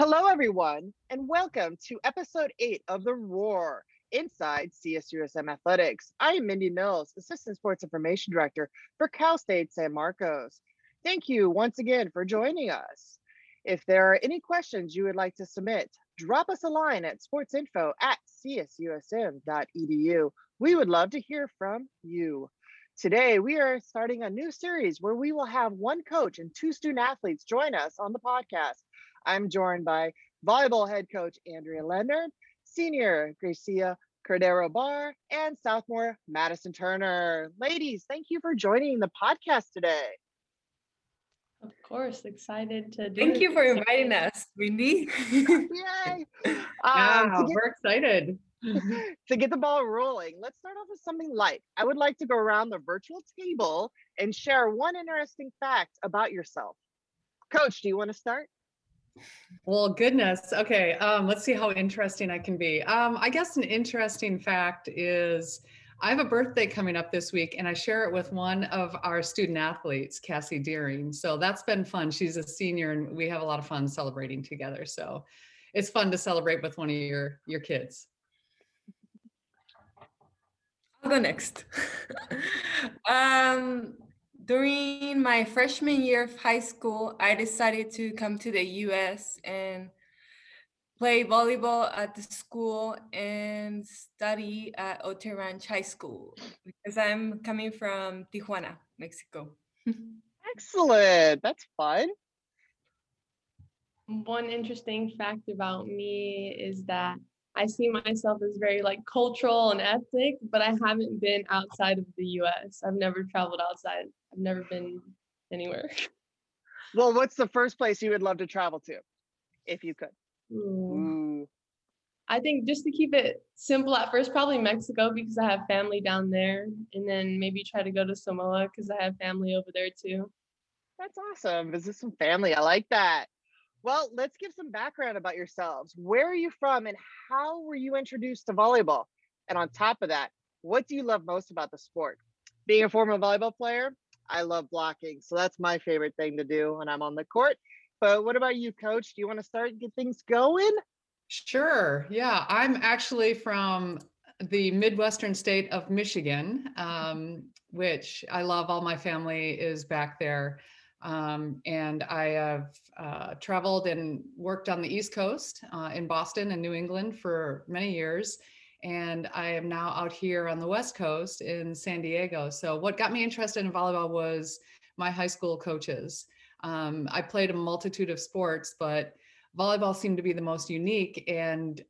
Hello, everyone, and welcome to episode 8 of The Roar inside CSUSM Athletics. I am Mindy Mills, Assistant Sports Information Director for Cal State San Marcos. Thank you once again for joining us. If there are any questions you would like to submit, drop us a line at sportsinfo@csusm.edu. We would love to hear from you. Today, we are starting a new series where we will have one coach and two student athletes join us on the podcast. I'm joined by volleyball head coach Andrea Leonard, senior Gracia Cordero Barr, and sophomore Madison Turner. Ladies, thank you for joining the podcast today. Of course, excited to do Thank this. you for inviting us, Wendy. Yay! We're excited. To get the ball rolling, let's start off with something light. I would like to go around the virtual table and share one interesting fact about yourself. Coach, do you want to start? Well, goodness. Okay. Let's see how interesting I can be. I guess an interesting fact is I have a birthday coming up this week and I share it with one of our student athletes, Cassie Deering. So that's been fun. She's a senior and we have a lot of fun celebrating together. So it's fun to celebrate with one of your kids. I'll go next. During my freshman year of high school, I decided to come to the US and play volleyball at the school and study at Ote Ranch High School because I'm coming from Tijuana, Mexico. Excellent. That's fun. One interesting fact about me is that I see myself as very cultural and ethnic, but I haven't been outside of the US. I've never traveled outside. I've never been anywhere. Well, what's the first place you would love to travel to, if you could? Ooh. I think just to keep it simple at first, probably Mexico because I have family down there, and then maybe try to go to Samoa because I have family over there too. That's awesome. Visit some family. I like that. Well, let's give some background about yourselves. Where are you from and how were you introduced to volleyball? And on top of that, what do you love most about the sport? Being a former volleyball player, I love blocking. So that's my favorite thing to do when I'm on the court. But what about you, Coach? Do you want to start and get things going? Sure. Yeah, I'm actually from the Midwestern state of Michigan, which I love. All my family is back there. And I have traveled and worked on the East Coast in Boston and New England for many years. And I am now out here on the West Coast in San Diego. So what got me interested in volleyball was my high school coaches. I played a multitude of sports, but volleyball seemed to be the most unique. And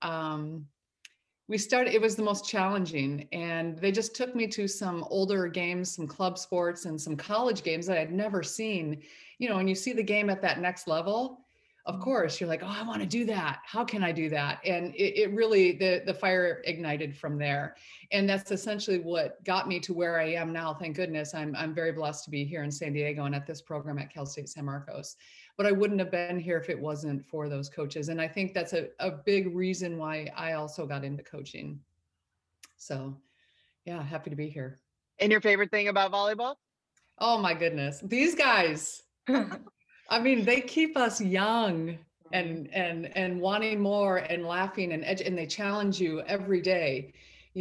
it was the most challenging, and they just took me to some older games, some club sports and some college games that I'd never seen. When you see the game at that next level, of course you're like, oh, I want to do that. How can I do that? And it really, the fire ignited from there. And that's essentially what got me to where I am now. Thank goodness. I'm very blessed to be here in San Diego and at this program at Cal State San Marcos. But I wouldn't have been here if it wasn't for those coaches. And I think that's a big reason why I also got into coaching. So yeah, happy to be here. And your favorite thing about volleyball? Oh my goodness. These guys, I mean, they keep us young and wanting more and laughing and they challenge you every day.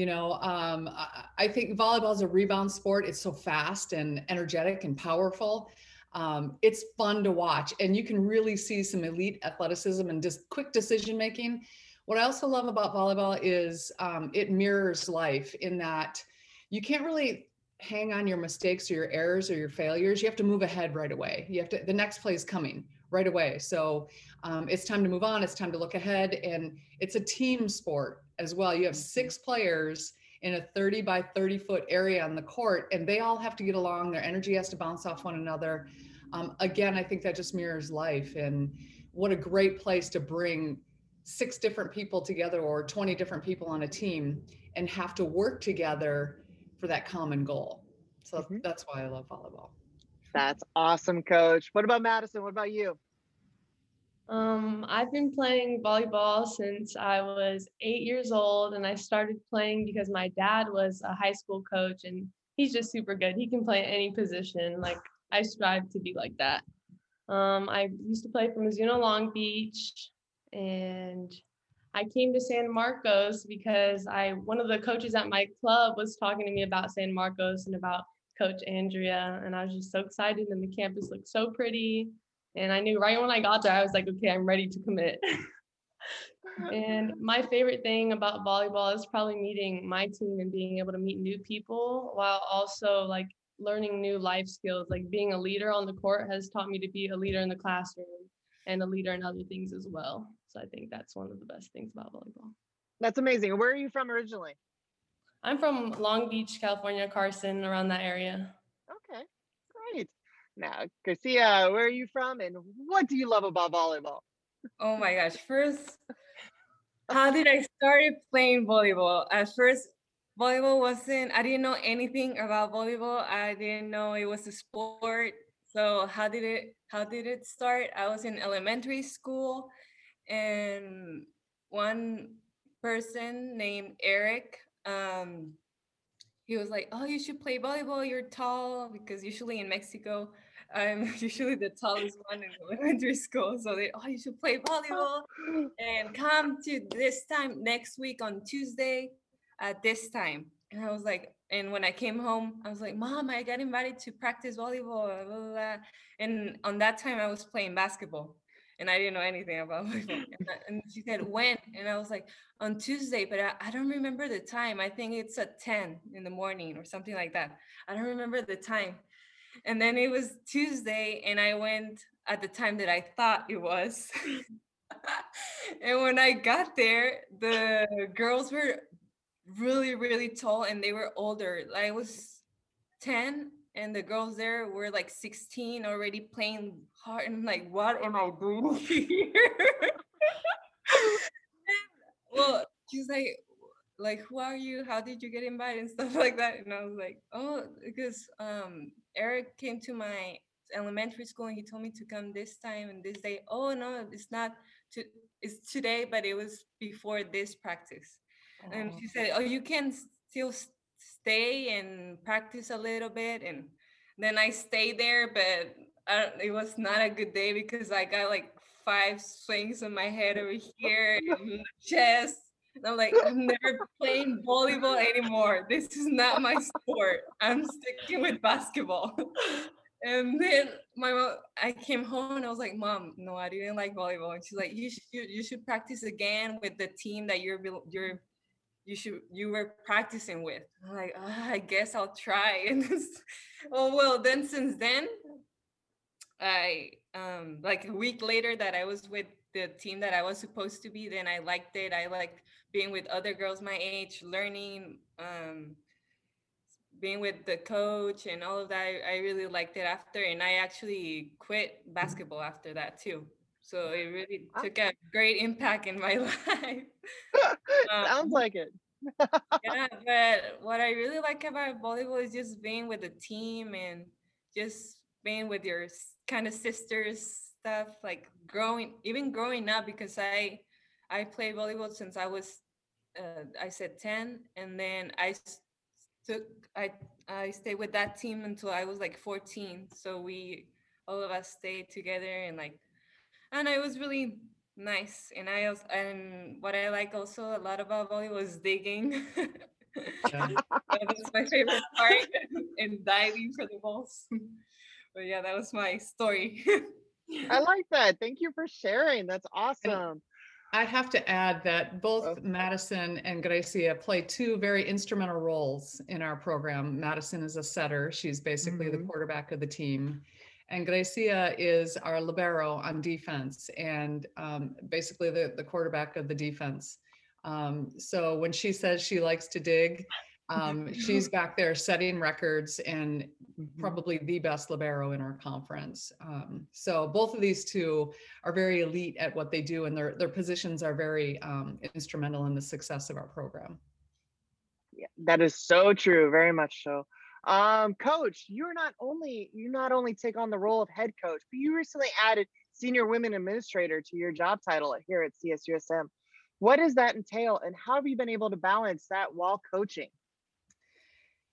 I think volleyball is a rebound sport. It's so fast and energetic and powerful. It's fun to watch, and you can really see some elite athleticism and just quick decision making. What I also love about volleyball is it mirrors life in that you can't really hang on your mistakes or your errors or your failures. You have to move ahead right away. The next play is coming right away. So it's time to move on. It's time to look ahead. And it's a team sport as well. You have 6 players in a 30 by 30 foot area on the court, and they all have to get along. Their energy has to bounce off one another. Again, I think that just mirrors life, and what a great place to bring 6 different people together or 20 different people on a team and have to work together for that common goal. So that's why I love volleyball. That's awesome, Coach. What about Madison? What about you? I've been playing volleyball since I was 8 years old, and I started playing because my dad was a high school coach, and he's just super good. He can play any position. I strive to be like that. I used to play for Mizuno Long Beach, and I came to San Marcos because one of the coaches at my club was talking to me about San Marcos and about Coach Andrea, and I was just so excited, and the campus looked so pretty, and I knew right when I got there, I was like, okay, I'm ready to commit. And my favorite thing about volleyball is probably meeting my team and being able to meet new people while also like learning new life skills. Like being a leader on the court has taught me to be a leader in the classroom and a leader in other things as well. So I think that's one of the best things about volleyball. That's amazing. Where are you from originally? I'm from Long Beach, California, Carson, around that area. Okay, great. Now, Garcia, where are you from and what do you love about volleyball? Oh my gosh. First, how did I start playing volleyball? At first, I didn't know anything about volleyball. I didn't know it was a sport. So how did it start? I was in elementary school, and one person named Eric, he was like, "Oh, you should play volleyball. You're tall." Because usually in Mexico, I'm usually the tallest one in elementary school. So you should play volleyball and come to this time next week on Tuesday at this time. And I was like, and when I came home, I was like, Mom, I got invited to practice volleyball. Blah, blah, blah. And on that time, I was playing basketball. And I didn't know anything about volleyball. And she said, when? And I was like, on Tuesday, but I don't remember the time. I think it's at 10 in the morning or something like that. I don't remember the time. And then it was Tuesday, and I went at the time that I thought it was. And when I got there, the girls were really, really tall, and they were older. I was 10, and the girls there were like 16, already playing hard. And I'm like, what am I doing here? Well, she's like, who are you? How did you get invited and stuff like that? And I was like, oh, because Eric came to my elementary school and he told me to come this time and this day. Oh no, it's today, but it was before this practice. And she said, oh, you can still stay and practice a little bit. And then I stayed there, but it was not a good day because I got like 5 swings on my head over here and chest. And I'm like, I'm never playing volleyball anymore. This is not my sport. I'm sticking with basketball. And then I came home and I was like, Mom, no, I didn't like volleyball. And she's like, you should practice again with the team that you were practicing with. I'm like, I guess I'll try. And then since then, I like a week later that I was with the team that I was supposed to be, then I liked it. I liked being with other girls my age, learning, being with the coach and all of that. I really liked it after, and I actually quit basketball after that too. So it really took a great impact in my life. Sounds like it. Yeah, but what I really like about volleyball is just being with the team and just being with your kind of sisters stuff, like growing up, because I played volleyball since I was I said 10, and then I stayed with that team until I was like 14. So all of us stayed together, and it was really nice. And what I like also a lot about volleyball is digging. Yeah. That's my favorite part, and diving for the balls. But yeah, that was my story. I like that. Thank you for sharing. That's awesome. I have to add that both Madison and Gracia play 2 very instrumental roles in our program. Madison is a setter. She's basically the quarterback of the team. And Gracia is our libero on defense and basically the quarterback of the defense. So when she says she likes to dig, she's back there setting records and probably the best libero in our conference. So both of these 2 are very elite at what they do, and their positions are very instrumental in the success of our program. Yeah, that is so true, very much so. Coach, you not only take on the role of head coach, but you recently added senior women administrator to your job title here at CSUSM. What does that entail, and how have you been able to balance that while coaching?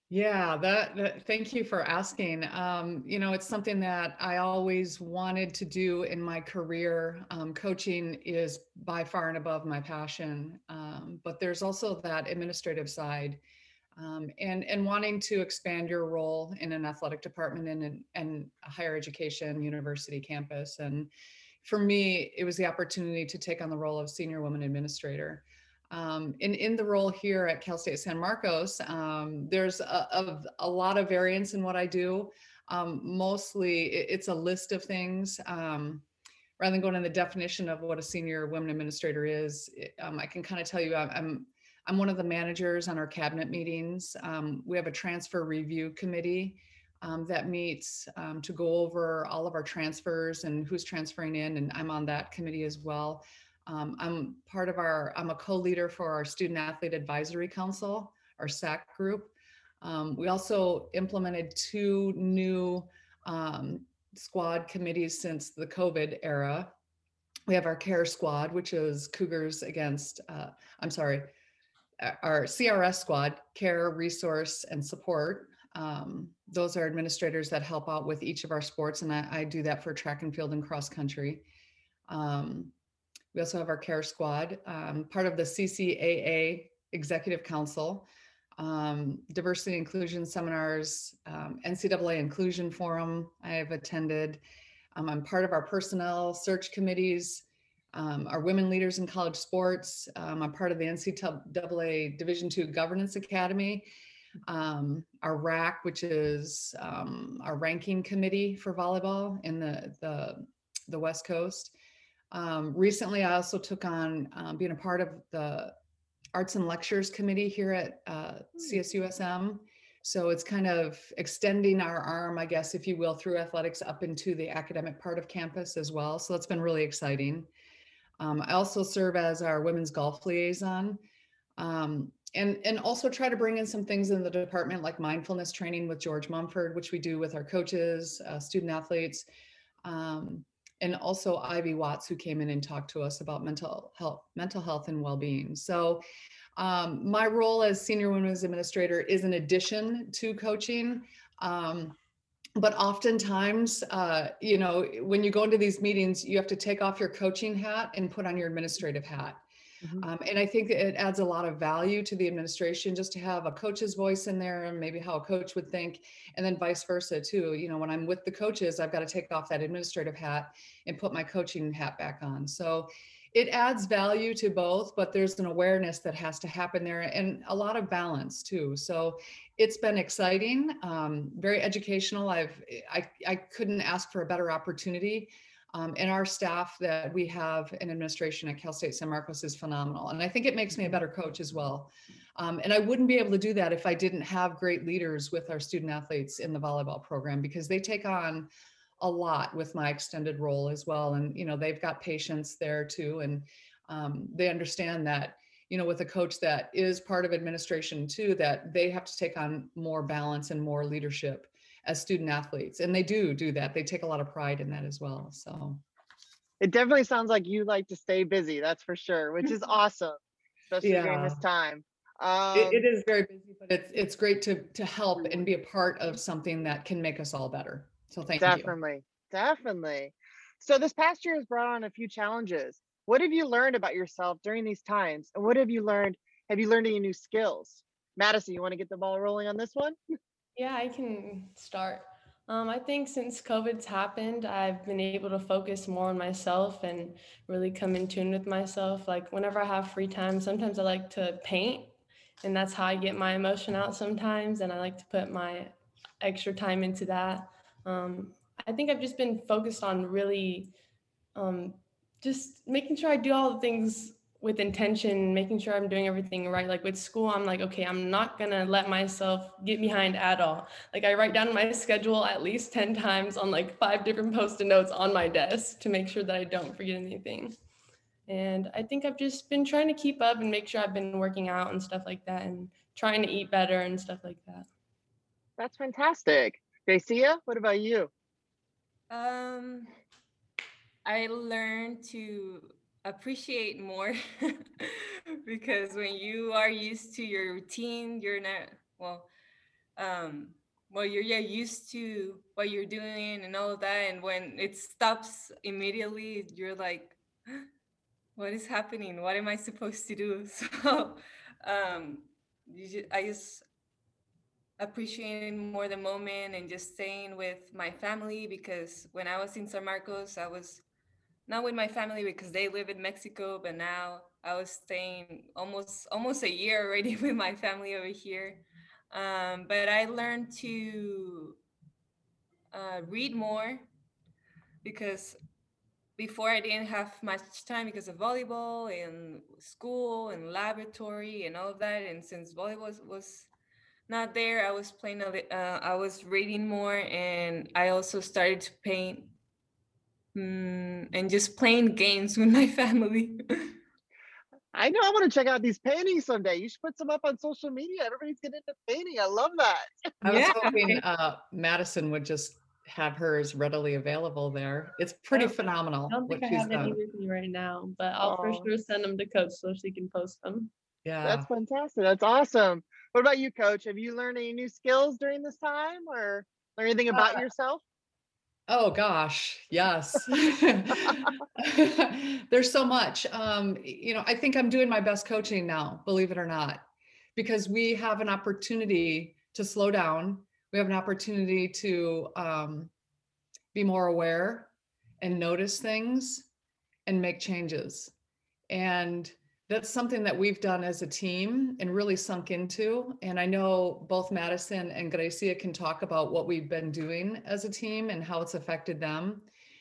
Yeah, thank you for asking. It's something that I always wanted to do in my career. Coaching is by far and above my passion, but there's also that administrative side, and wanting to expand your role in an athletic department and a higher education university campus. And for me, it was the opportunity to take on the role of senior women administrator. In the role here at Cal State San Marcos, there's a lot of variance in what I do. Mostly it's a list of things. Rather than going in the definition of what a senior women administrator is, I can kind of tell you I'm one of the managers on our cabinet meetings. We have a transfer review committee that meets to go over all of our transfers and who's transferring in, and I'm on that committee as well. I'm a co-leader for our Student Athlete Advisory Council, our SAC group. We also implemented 2 new squad committees since the COVID era. We have our CARE squad, which is Cougars against, our CRS squad, Care, Resource, and Support. Those are administrators that help out with each of our sports, and I do that for track and field and cross country. We also have our CARE squad, part of the CCAA Executive Council, diversity inclusion seminars, NCAA Inclusion Forum I have attended. I'm part of our personnel search committees, our women leaders in college sports. I'm part of the NCAA Division II Governance Academy, our RAC, which is our ranking committee for volleyball in the West Coast. Recently, I also took on being a part of the Arts and Lectures Committee here at CSUSM. So it's kind of extending our arm, I guess, if you will, through athletics up into the academic part of campus as well. So that's been really exciting. I also serve as our women's golf liaison, and also try to bring in some things in the department like mindfulness training with George Mumford, which we do with our coaches, student athletes, and also Ivy Watts, who came in and talked to us about mental health and well-being. So my role as senior women's administrator is an addition to coaching. But oftentimes, when you go into these meetings, you have to take off your coaching hat and put on your administrative hat. And I think it adds a lot of value to the administration just to have a coach's voice in there and maybe how a coach would think, and then vice versa too. When I'm with the coaches, I've got to take off that administrative hat and put my coaching hat back on. So it adds value to both, but there's an awareness that has to happen there and a lot of balance too. So it's been exciting, very educational. I couldn't ask for a better opportunity. And our staff that we have in administration at Cal State San Marcos is phenomenal. And I think it makes me a better coach as well. And I wouldn't be able to do that if I didn't have great leaders with our student athletes in the volleyball program, because they take on a lot with my extended role as well. And, they've got patience there too. And they understand that, with a coach that is part of administration too, that they have to take on more balance and more leadership as student athletes. And they do that. They take a lot of pride in that as well. So it definitely sounds like you like to stay busy, that's for sure, which is awesome, especially during this time. It is very busy, but it's great to help and be a part of something that can make us all better. So thank you. Definitely. So this past year has brought on a few challenges. What have you learned about yourself during these times? And what have you learned? Have you learned any new skills? Madison, you want to get the ball rolling on this one? Yeah, I can start. I think since COVID's happened, I've been able to focus more on myself and really come in tune with myself. Like whenever I have free time, sometimes I like to paint, and that's how I get my emotion out sometimes. And I like to put my extra time into that. I think I've just been focused on really just making sure I do all the things with intention, making sure I'm doing everything right. Like with school, I'm like, okay, I'm not gonna let myself get behind at all. Like I write down my schedule at least 10 times on like 5 different Post-it notes on my desk to make sure that I don't forget anything. And I think I've just been trying to keep up and make sure I've been working out and stuff like that and trying to eat better and stuff like that. That's fantastic. Gracia, what about you? I learned to appreciate more because when you are used to your routine, you're not, well, well, you're used to what you're doing and all of that, and when it stops immediately, you're like, what is happening? What am I supposed to do? So um I just appreciating more the moment and just staying with my family, because when I was in San Marcos, I was not with my family because they live in Mexico, but now I was staying almost a year already with my family over here. But I learned to read more, because before I didn't have much time because of volleyball and school and laboratory and all of that. And since volleyball was not there, I was playing I was reading more, and I also started to paint, and just playing games with my family. I know I want to check out these paintings someday. You should put some up on social media. Everybody's getting into painting. I love that. I was Yeah. hoping Madison would just have hers readily available there. It's pretty I phenomenal don't what think I she's have any done. with me right now, but I'll for Oh, sure send them to Coach so she can post them. Yeah. that's fantastic. That's awesome. What about you, Coach? Have you learned any new skills during this time or learn anything about Uh, yourself? oh gosh, yes. There's so much. I think I'm doing my best coaching now, believe it or not, because we have an opportunity to slow down. We have an opportunity to be more aware and notice things and make changes. And that's something that we've done as a team and really sunk into. And I know both Madison and Gracia can talk about what we've been doing as a team and how it's affected them.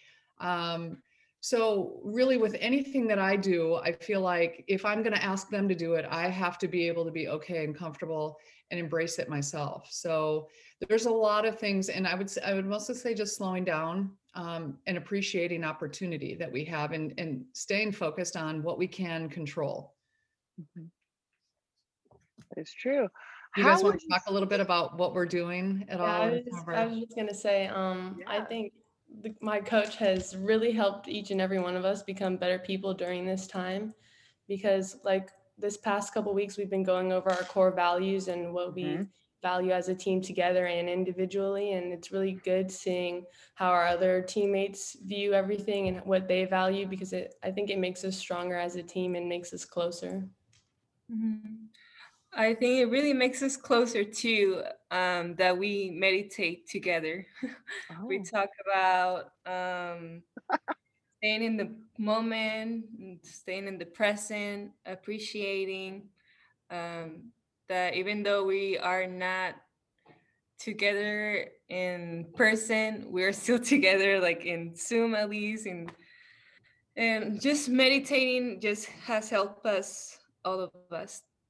So really with anything that I do, I feel like if I'm going to ask them to do it, I have to be able to be okay and comfortable and embrace it myself. So there's a lot of things, and I would mostly say just slowing down, and appreciating opportunity that we have, and staying focused on what we can control. Mhm. It's true. You guys How want would to you talk a little bit about what we're doing at Yeah, all? And some of I our, was just gonna say, I Yeah. think my coach has really helped each and every one of us become better people during this time, because like this past couple weeks we've been going over our core values and what we Mhm. value as a team together and individually, and it's really good seeing how our other teammates view everything and what they value, because I think it makes us stronger as a team and makes us closer. Mhm. I think it really makes us closer to that we meditate together. We Oh, talk about staying in the moment, staying in the present, appreciating um, that even though we are not together in person, we're still together, like in Zoom at least, and just meditating just has helped us, all of us.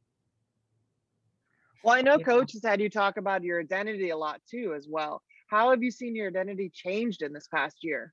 well, I know yeah. Coach has had you talk about your identity a lot too, as well. How have you seen your identity changed in this past year?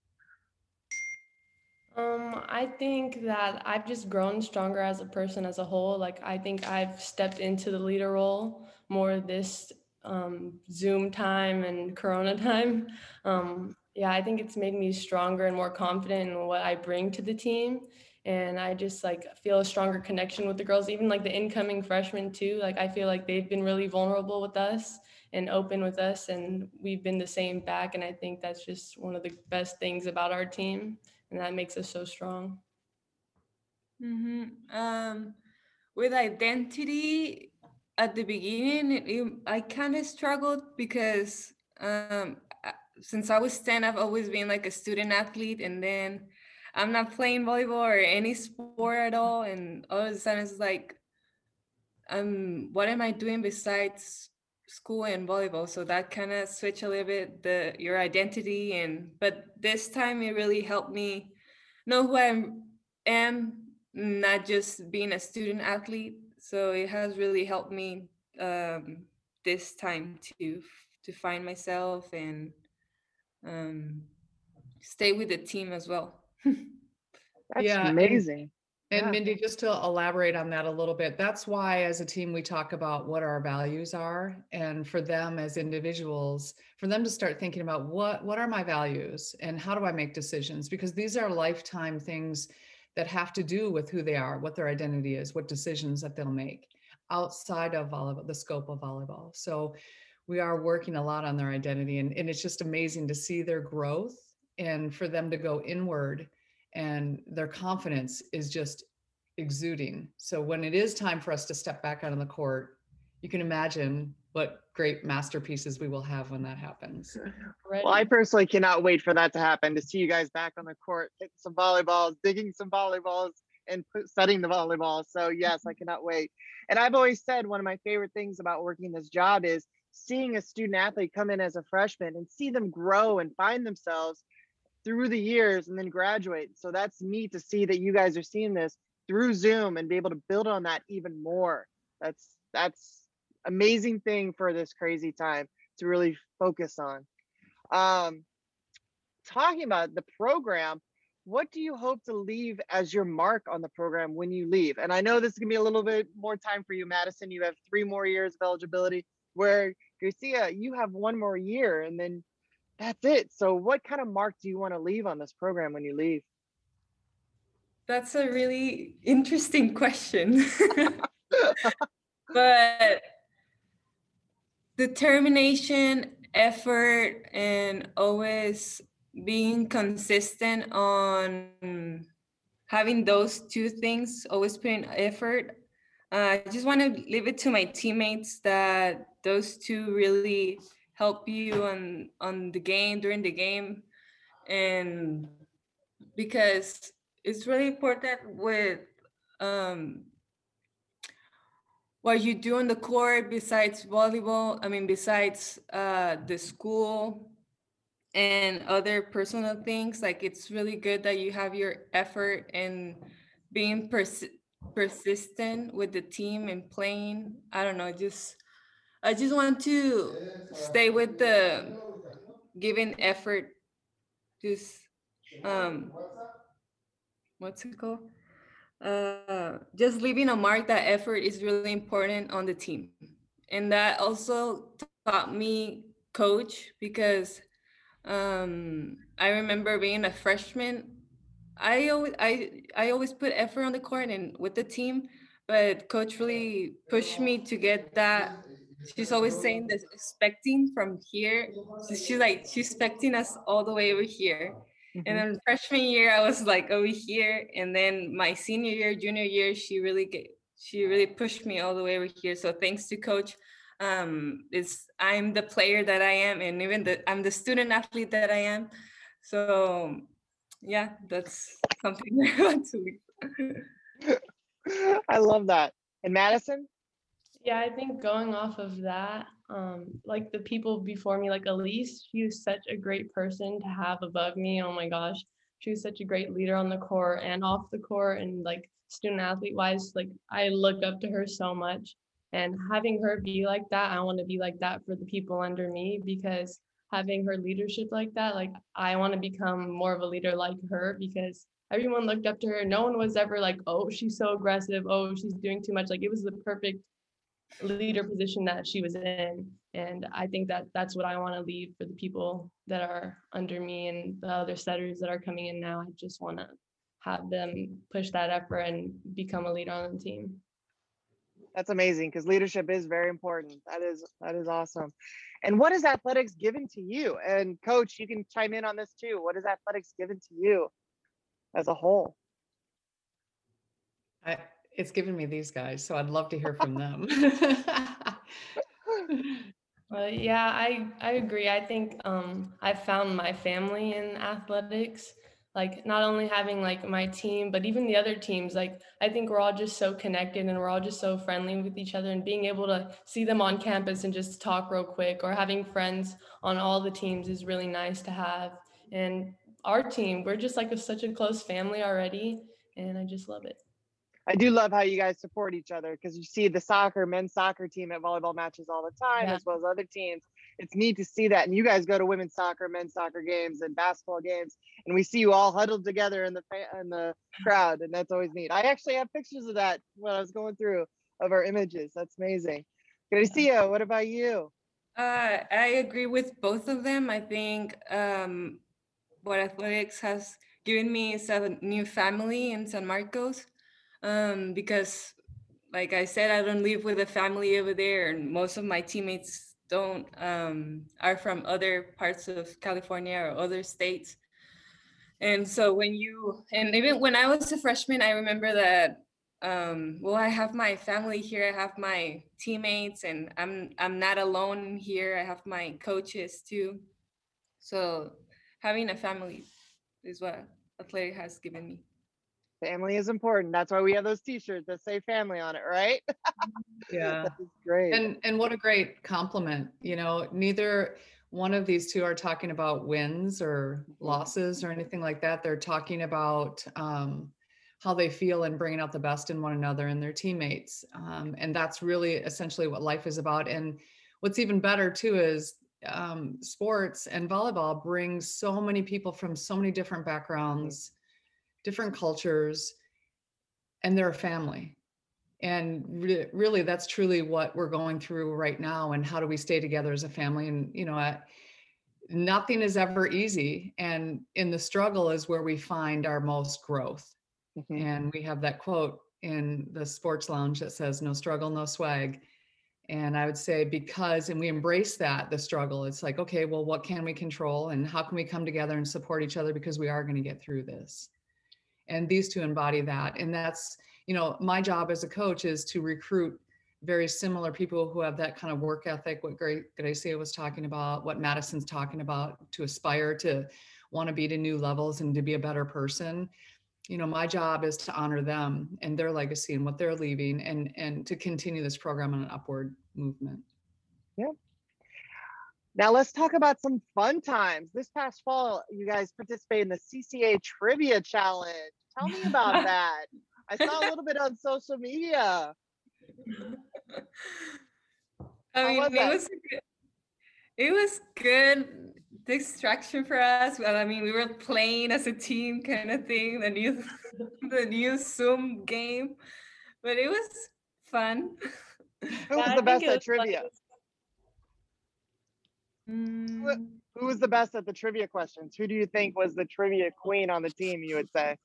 I think that I've just grown stronger as a person as a whole. Like I think I've stepped into the leader role more this Zoom time and Corona time. Yeah, I think it's made me stronger and more confident in what I bring to the team. And I just like feel a stronger connection with the girls, even like the incoming freshmen too. Like I feel like they've been really vulnerable with us and open with us, and we've been the same back. And I think that's just one of the best things about our team, and that makes us so strong. With identity, at the beginning, I kind of struggled because since I was 10, I've always been like a student athlete, and then I'm not playing volleyball or any sport at all, and all of a sudden it's like, what am I doing besides school and volleyball? So that kind of switched a little bit your identity, and but this time it really helped me know who I am, not just being a student athlete. So it has really helped me this time to find myself and um, stay with the team as well. That's Yeah. amazing. And Yeah. Mindy, just to elaborate on that a little bit, that's why as a team we talk about what our values are. And for them as individuals, for them to start thinking about what are my values and how do I make decisions? Because these are lifetime things that have to do with who they are, what their identity is, what decisions that they'll make outside of volleyball, the scope of volleyball. So we are working a lot on their identity, and it's just amazing to see their growth and for them to go inward, and their confidence is just exuding. So when it is time for us to step back out on the court, you can imagine what great masterpieces we will have when that happens. Well, I personally cannot wait for that to happen, to see you guys back on the court, hitting some volleyballs, digging some volleyballs, and studying the volleyball. So yes, I cannot wait. And I've always said one of my favorite things about working this job is seeing a student athlete come in as a freshman and see them grow and find themselves through the years and then graduate. So that's neat to see that you guys are seeing this through Zoom and be able to build on that even more. That's amazing thing for this crazy time to really focus on. Talking about the program, what do you hope to leave as your mark on the program when you leave? And I know this is gonna be a little bit more time for you, Madison. You have 3 more years of eligibility, where Garcia, you have 1 more year and then that's it. So what kind of mark do you want to leave on this program when you leave? That's a really interesting question. But determination, effort, and always being consistent on having those 2 things, always putting effort. I just want to leave it to my teammates that those 2 really help you on the game, during the game. And because it's really important with what you do on the court besides volleyball, besides the school and other personal things. Like, it's really good that you have your effort and being persistent with the team and playing. I don't know, I just want to stay with the giving effort, just what's it called? Just leaving a mark. That effort is really important on the team. And that also taught me coach, because I remember being a freshman. I always put effort on the court and with the team, but coach really pushed me to get that. She's always saying that expecting from here. She's expecting us all the way over here. And then freshman year, I was like over here, and then my senior year, junior year, she really pushed me all the way over here. So thanks to coach, I'm the player that I am, and even I'm the student athlete that I am. So yeah, that's something I want to leave. I love that. And Madison? Yeah, I think going off of that, like the people before me, like Elise, she was such a great person to have above me. Oh my gosh, she was such a great leader on the court and off the court, and like student athlete wise, like I look up to her so much. And having her be like that, I want to be like that for the people under me, because having her leadership like that, like I want to become more of a leader like her, because everyone looked up to her. No one was ever like, oh, she's so aggressive. Oh, she's doing too much. Like, it was the perfect leader position that she was in. And I think that that's what I want to leave for the people that are under me and the other setters that are coming in now. I just want to have them push that effort and become a leader on the team. That's amazing, because leadership is very important. That is awesome. And what is athletics given to you? And coach, you can chime in on this too. What is athletics given to you as a whole? It's given me these guys, so I'd love to hear from them. Yeah, I agree. I think I found my family in athletics, like not only having like my team, but even the other teams. Like, I think we're all just so connected and we're all just so friendly with each other, and being able to see them on campus and just talk real quick, or having friends on all the teams is really nice to have. And our team, we're just like such a close family already, and I just love it. I do love how you guys support each other, because you see the men's soccer team at volleyball matches all the time, as well as other teams. It's neat to see that. And you guys go to women's soccer, men's soccer games, and basketball games, and we see you all huddled together in the crowd, and that's always neat. I actually have pictures of that when I was going through of our images. That's amazing. Garcia, what about you? I agree with both of them. I think what athletics has given me is a new family in San Marcos. Because like I said, I don't live with a family over there, and most of my teammates don't are from other parts of California or other states. And so and even when I was a freshman, I remember that well, I have my family here, I have my teammates, and I'm not alone here. I have my coaches too. So having a family is what athletic has given me. Family is important. That's why we have those t-shirts that say family on it, right? Yeah. That is great. And what a great compliment. You know, neither one of these two are talking about wins or losses or anything like that. They're talking about how they feel and bringing out the best in one another and their teammates. And that's really essentially what life is about. And what's even better too is sports and volleyball brings so many people from so many different backgrounds, different cultures, and they're a family. And really, that's truly what we're going through right now. And how do we stay together as a family? And, you know, nothing is ever easy. And in the struggle is where we find our most growth. And we have that quote in the sports lounge that says, no struggle, no swag. And I would say and we embrace that, the struggle, it's like, okay, well, what can we control and how can we come together and support each other, because we are going to get through this. And these two embody that. And that's, you know, my job as a coach is to recruit very similar people who have that kind of work ethic, what Gracia was talking about, what Madison's talking about, to aspire to want to be to new levels and to be a better person. You know, my job is to honor them and their legacy and what they're leaving, and to continue this program on an upward movement. Yeah. Now let's talk about some fun times. This past fall, you guys participated in the CCA Trivia Challenge. Tell me about that. I saw a little bit on social media. I mean, it was good distraction for us. Well, I mean, we were playing as a team kind of thing, the new Zoom game, but it was fun. Who was the best at trivia? Who was the best at the trivia questions? Who do you think was the trivia queen on the team, you would say?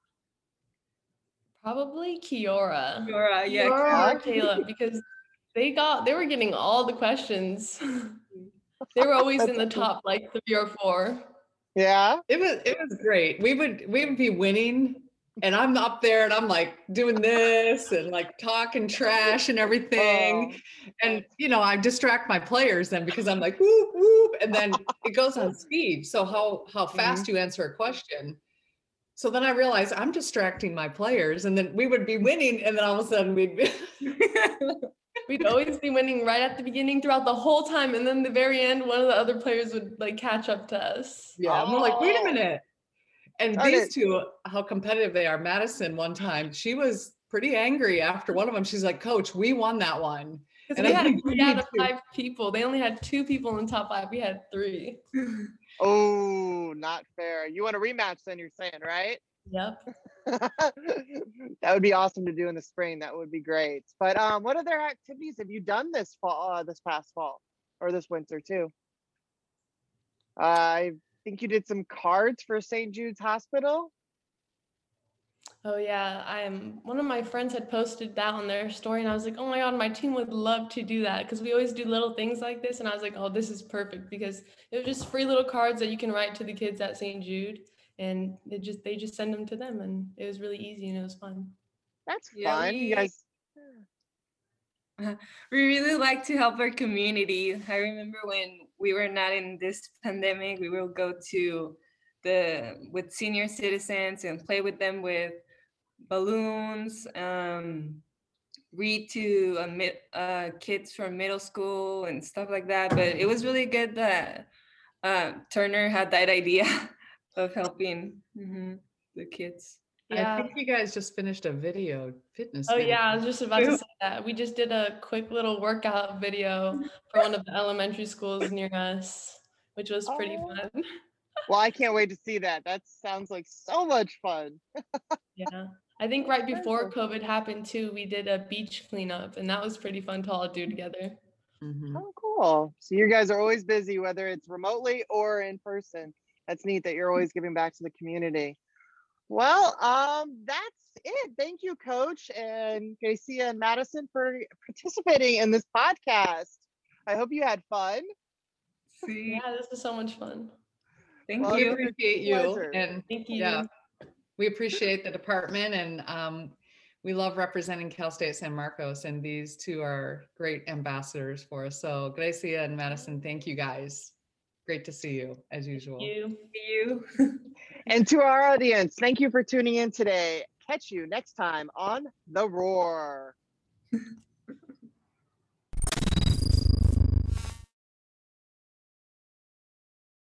Probably Kiora. Yeah. Kiora or Caleb, because they were getting all the questions. They were always in the top like 3 or 4. Yeah. It was great. We would be winning, and I'm up there and I'm like doing this and like talking trash and everything. And you know, I distract my players then, because I'm like whoop whoop, and then it goes on speed. So how fast you answer a question. So then I realized I'm distracting my players, and then we would be winning, and then all of a sudden we'd always be winning right at the beginning throughout the whole time, and then the very end, one of the other players would like catch up to us. Yeah, and we're like, wait a minute. And these two, how competitive they are. Madison, one time, she was pretty angry after one of them. She's like, Coach, we won that one. Because we had 3 out of 5 people. They only had 2 people in the top 5. We had 3. Oh, not fair. You want a rematch then, you're saying, right? Yep. That would be awesome to do in the spring. That would be great. But what other activities have you done this fall, this past fall, or this winter too? I think you did some cards for St. Jude's Hospital. Oh yeah, one of my friends had posted that on their story, and I was like, oh my God, my team would love to do that, because we always do little things like this. And I was like, oh, this is perfect, because it was just free little cards that you can write to the kids at St. Jude, and they just send them to them, and it was really easy and it was fun. That's fun. You guys. We really like to help our community. I remember when we were not in this pandemic, we will go to with senior citizens and play with them with balloons, read to kids from middle school and stuff like that. But it was really good that Turner had that idea of helping the kids. Yeah. I think you guys just finished a fitness video. Yeah, I was just about to say that. We just did a quick little workout video for one of the elementary schools near us, which was pretty fun. Well, I can't wait to see that. That sounds like so much fun. Yeah. I think right before COVID happened too, we did a beach cleanup, and that was pretty fun to all do together. Oh, cool. So you guys are always busy, whether it's remotely or in person. That's neat that you're always giving back to the community. Well, that's it. Thank you, Coach and Gracia and Madison, for participating in this podcast. I hope you had fun. See, Yeah, this is so much fun. thank Well, We you. appreciate you, pleasure. and Thank you. yeah, we appreciate the department, and we love representing Cal State San Marcos, and these two are great ambassadors for us. So Gracia and Madison, thank you guys. Great to see you as usual. You. See you. And to our audience, thank you for tuning in today. Catch you next time on The Roar.